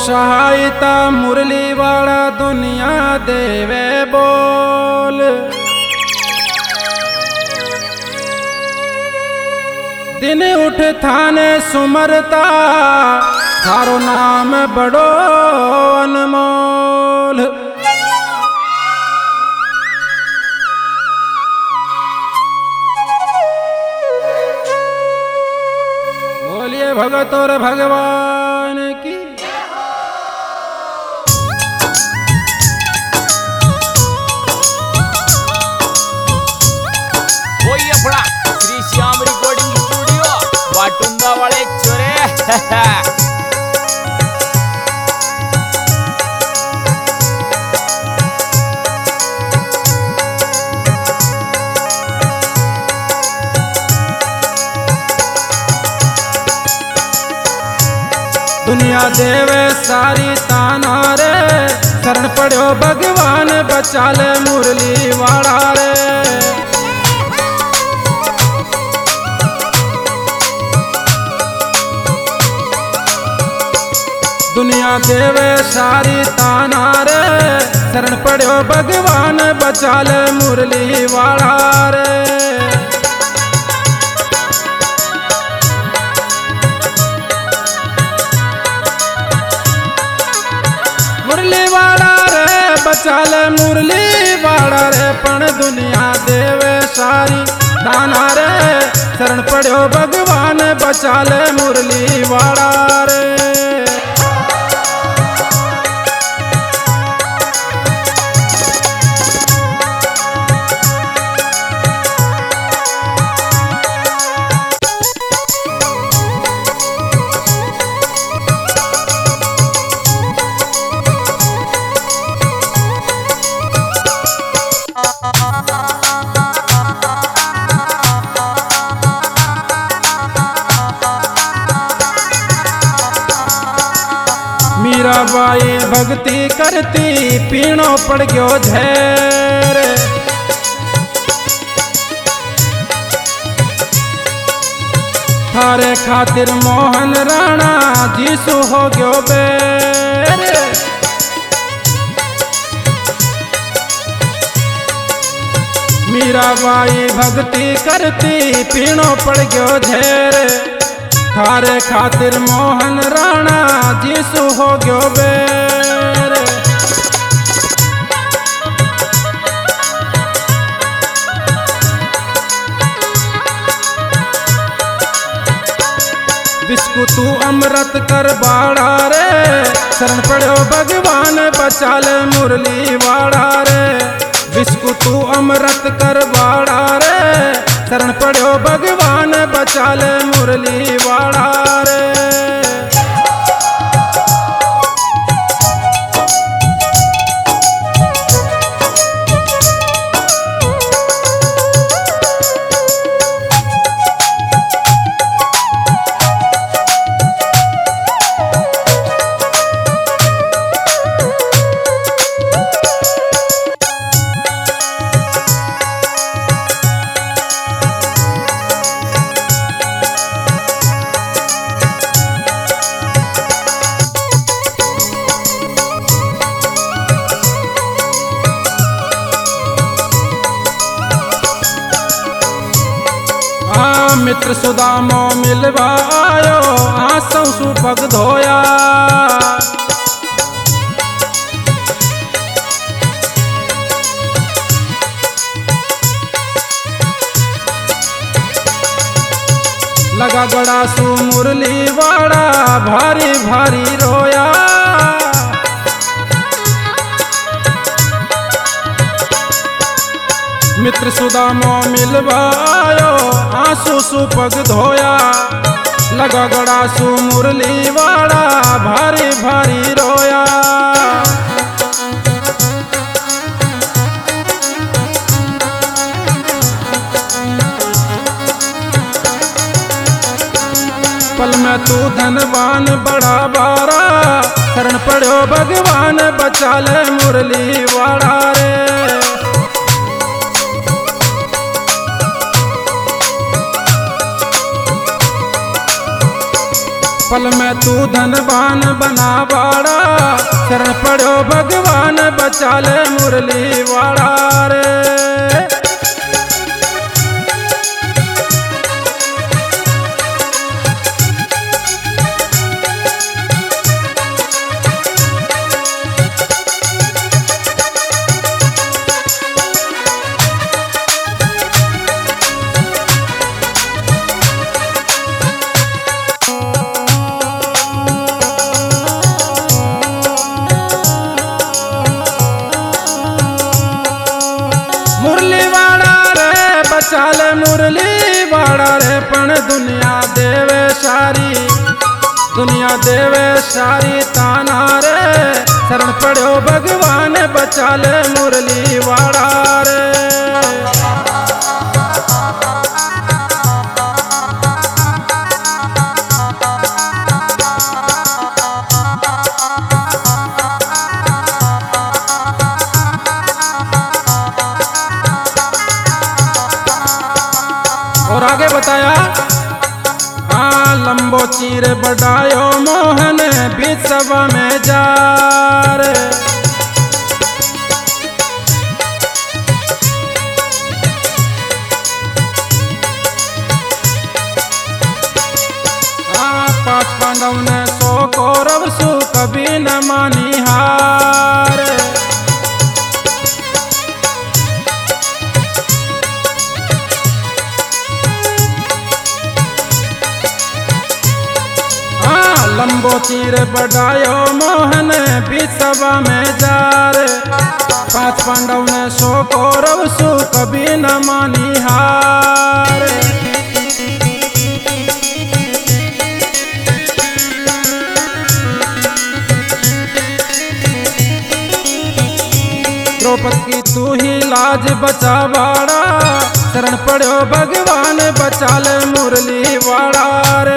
सहायता मुरली वाला दुनिया देवे बोल। दिन उठ थाने सुमरता थारो नाम बड़ो अनमोल। बोलिए भगत और भगवान की। वही अपना श्री श्याम रिकॉर्डिंग स्टूडियो वाटुंगा वाले चोरे। दुनिया देवे सारी ताना रे, शरण पड़ो भगवान बचा ले मुरली वाला रे। दुनिया देवे सारी ताना रे, शरण पड़ो भगवान बचा ले मुरली वाला रे। मुरली वाला रे बचा ले मुरली वाला रे, पण दुनिया देवे सारी दाना रे, शरण पड़ो भगवान बचा ले मुरली वाला रे। मीराबाई भक्ति करती पीणो पड़ गयो झेर। थारे खातिर मोहन राणा जीसु हो गयो बेर। मीराबाई भक्ति करती पीणो पड़ गयो झेर। थारे खातिर मोहन राणा जीसु हो गयो बेर। विस्कु तू अमृत कर बाड़ा रे, शरण पड़ो भगवान बचा ले मुरली वाला रे। विस्कु तू अमृत कर बाड़ा रे, शरण पड़ो भगवान बचा ले मुरली वाला रे। मित्र सुदामो मिलवा आयो, आसों सुपग धोया। लगा गड़ा सु मुरली वाड़ा भारी भारी रोया। मित्र सुदामो मिलवा आयो, आंसू सुपग धोया। लगा गड़ा सु मुरली वाला भारी भारी रोया। पल में तू धनवान बड़ा बारा, शरण पड़ो भगवान बचा ले मुरली वाला रे। पल में तू धनवान बना बाड़ा, शरण पड़ो भगवान बचा ले मुरली वाड़ा रे। मुरली वाड़ा रे बचा ले मुरली वाड़ा रे, पण दुनिया देवे सारी, दुनिया देवे सारी ताना रे। शरण पड़ो भगवान बचा ले मुरली वाड़ा रे। और आगे बताया, हाँ लंबो चीर बढ़ायो मोहन बीच सभा में जा रे। हाँ 5 पांडव ने 100 कौरव सु कभी न मानी हार। लंबो चीर बढ़ायो मोहन बीच सभा में जा रे। 5 पांडव ने 100 कौरव सु कभी न मानी हार। द्रौपदी की तू ही लाज बचा बाड़ा, शरण पड़ो भगवान बचा ले मुरली वाड़ा रे।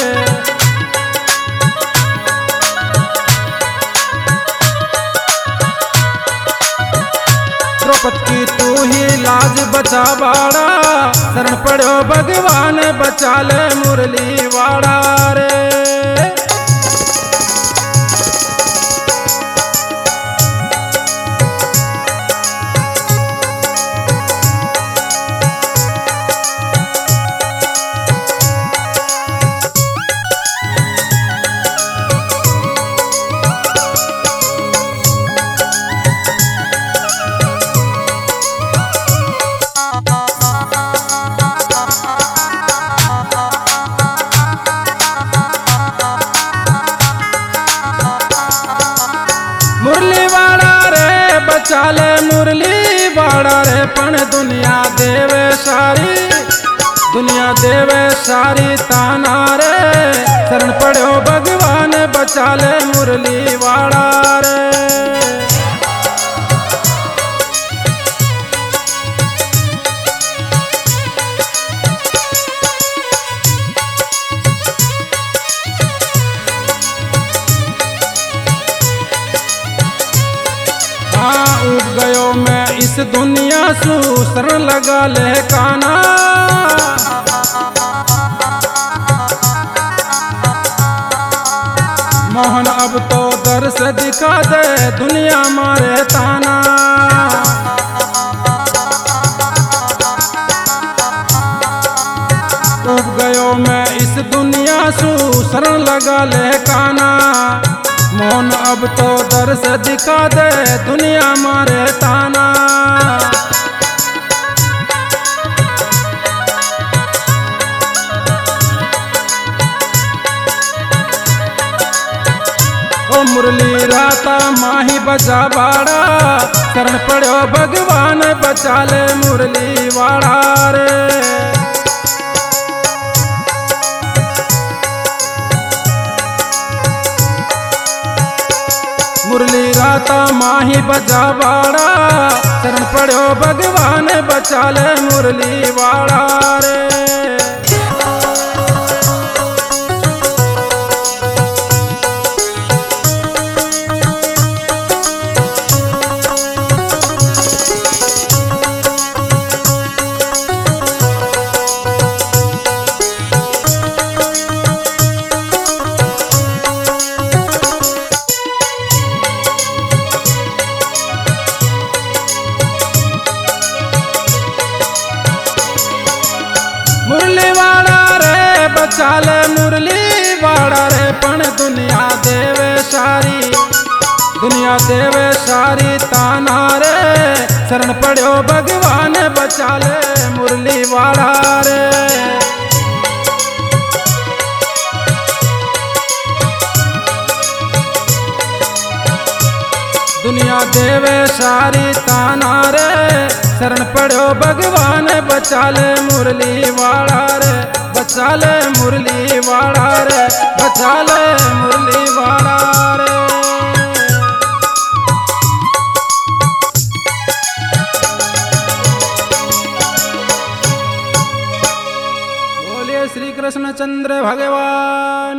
द्रौपदी की तू ही लाज बचा बाड़ा, शरण पड़ो भगवान बचा ले मुरली वाड़ा रे। मुरली वाड़ा रे बचा ले मुरली वाड़ा रे, पण दुनिया देवे सारी, दुनिया देवे सारी ताना रे। शरण पड़ो भगवान बचा ले मुरली वाड़ा रे। उब गयो मैं इस दुनिया सु, शरण लगा ले काना। मोहन अब तो दर्श दिखा दे, दुनिया मारे ताना। उब गयो मैं इस दुनिया सु, शरण लगा ले काना। मोहन अब तो दर्श दिखा दे, दुनिया मारे ताना। ओ मुरली राता माही बजा बाड़ा, शरण पड़ो भगवान बचा ले मुरली वाड़ा रे। मुरली राता माही बजा बाड़ा, शरण पड़ो भगवान बचा ले मुरली वाड़ा रे। बचा ले मुरली वाड़ा रे पण दुनिया देवे सारी ताना रे शरण पड़ो भगवान बचा ले मुरली वाड़ा रे दुनिया देवे सारी ताना रे शरण पड़ो भगवान बचा ले मुरली वाड़ा रे बचा ले मुरली वाड़ा रे बचा ले मुरली वाड़ा रे बोलिए श्री कृष्णचंद्र भगवान